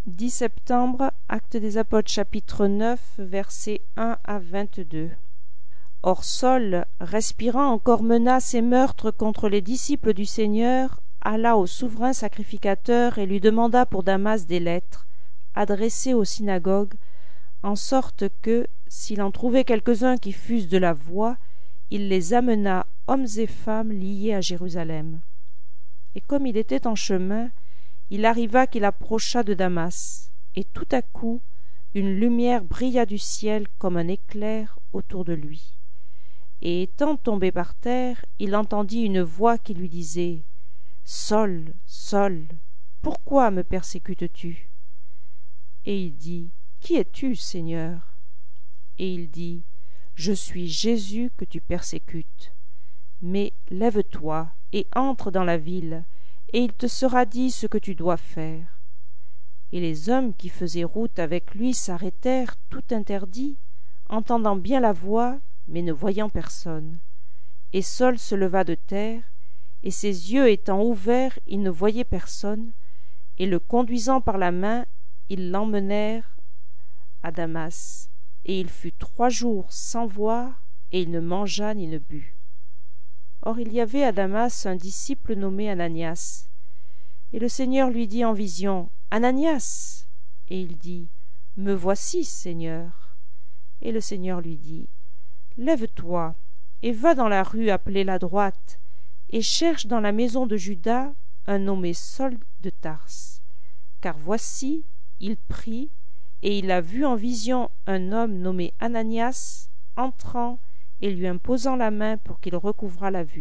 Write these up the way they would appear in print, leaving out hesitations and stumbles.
10 septembre, Actes des Apôtres chapitre 9, versets 1 à 22. Or Saul, respirant encore menaces et meurtres contre les disciples du Seigneur, alla au souverain sacrificateur et lui demanda pour Damas des lettres, adressées aux synagogues, en sorte que, s'il en trouvait quelques-uns qui fussent de la voie, il les amena, hommes et femmes, liés à Jérusalem. Et comme il était en chemin, il arriva qu'il approcha de Damas, et tout à coup une lumière brilla du ciel comme un éclair autour de lui. Et étant tombé par terre, il entendit une voix qui lui disait « Saul, Saul, pourquoi me persécutes-tu » Et il dit « Qui es-tu, Seigneur » Et il dit « Je suis Jésus que tu persécutes. Mais lève-toi et entre dans la ville, et il te sera dit ce que tu dois faire. » Et les hommes qui faisaient route avec lui s'arrêtèrent tout interdits, entendant bien la voix, mais ne voyant personne. Et Saul se leva de terre, et ses yeux étant ouverts, il ne voyait personne, et le conduisant par la main, ils l'emmenèrent à Damas. Et il fut 3 jours sans voir, et il ne mangea ni ne but. Or il y avait à Damas un disciple nommé Ananias. Et le Seigneur lui dit en vision, « Ananias » Et il dit, « Me voici, Seigneur. » Et le Seigneur lui dit, « Lève-toi, et va dans la rue appelée la droite, et cherche dans la maison de Judas un nommé Saul de Tarse. Car voici, il prie, et il a vu en vision un homme nommé Ananias entrant et lui imposant la main pour qu'il recouvrât la vue. »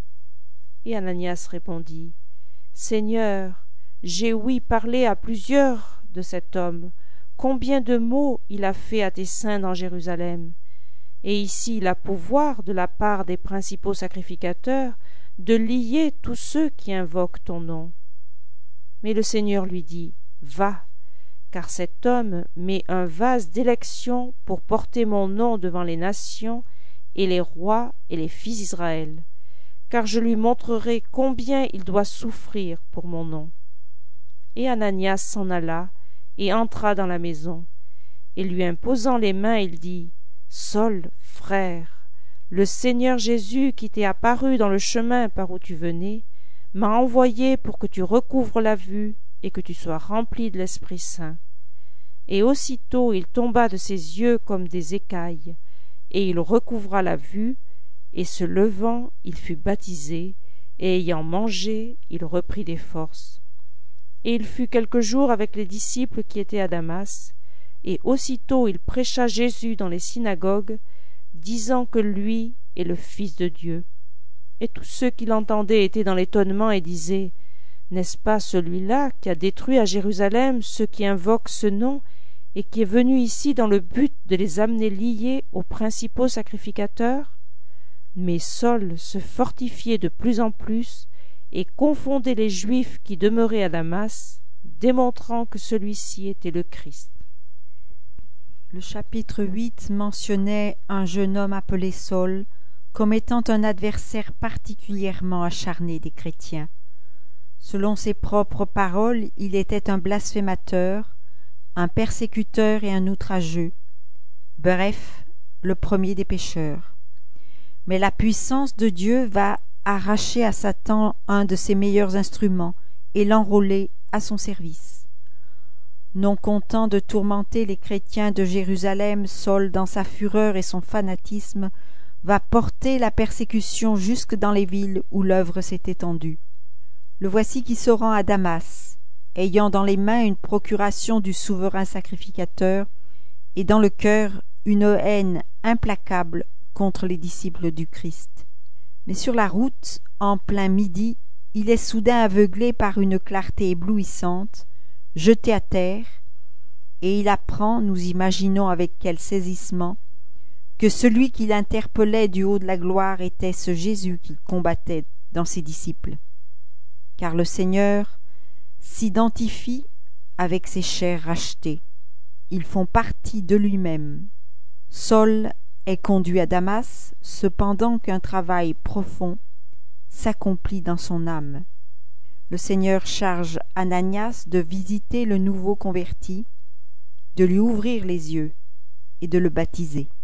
Et Ananias répondit, « Seigneur, j'ai ouï parler à plusieurs de cet homme, combien de maux il a fait à tes saints dans Jérusalem. Et ici il a pouvoir, de la part des principaux sacrificateurs, de lier tous ceux qui invoquent ton nom. » Mais le Seigneur lui dit, « Va, car cet homme met un vase d'élection pour porter mon nom devant les nations et les rois et les fils d'Israël, car je lui montrerai combien il doit souffrir pour mon nom. » Et Ananias s'en alla et entra dans la maison, et lui imposant les mains, il dit, « Saul, frère, le Seigneur Jésus qui t'est apparu dans le chemin par où tu venais, m'a envoyé pour que tu recouvres la vue et que tu sois rempli de l'Esprit Saint. » Et aussitôt il tomba de ses yeux comme des écailles, et il recouvra la vue, et se levant, il fut baptisé, et ayant mangé, il reprit des forces. Et il fut quelques jours avec les disciples qui étaient à Damas, et aussitôt il prêcha Jésus dans les synagogues, disant que lui est le Fils de Dieu. Et tous ceux qui l'entendaient étaient dans l'étonnement et disaient, « N'est-ce pas celui-là qui a détruit à Jérusalem ceux qui invoquent ce nom, et qui est venu ici dans le but de les amener liés aux principaux sacrificateurs ?» Mais Saul se fortifiait de plus en plus et confondait les Juifs qui demeuraient à Damas, démontrant que celui-ci était le Christ. Le chapitre 8 mentionnait un jeune homme appelé Saul comme étant un adversaire particulièrement acharné des chrétiens. Selon ses propres paroles, il était un blasphémateur, un persécuteur et un outrageux, bref, le premier des pécheurs. Mais la puissance de Dieu va arracher à Satan un de ses meilleurs instruments et l'enrôler à son service. Non content de tourmenter les chrétiens de Jérusalem, Saul, dans sa fureur et son fanatisme, va porter la persécution jusque dans les villes où l'œuvre s'est étendue. Le voici qui se rend à Damas, ayant dans les mains une procuration du souverain sacrificateur et dans le cœur une haine implacable contre les disciples du Christ. Mais sur la route, en plein midi, il est soudain aveuglé par une clarté éblouissante, jeté à terre, et il apprend, nous imaginons avec quel saisissement, que celui qui l'interpellait du haut de la gloire était ce Jésus qu'il combattait dans ses disciples. Car le Seigneur s'identifie avec ses chairs rachetées. Ils font partie de lui-même. Saul est conduit à Damas, cependant qu'un travail profond s'accomplit dans son âme. le Seigneur charge Ananias de visiter le nouveau converti, de lui ouvrir les yeux et de le baptiser.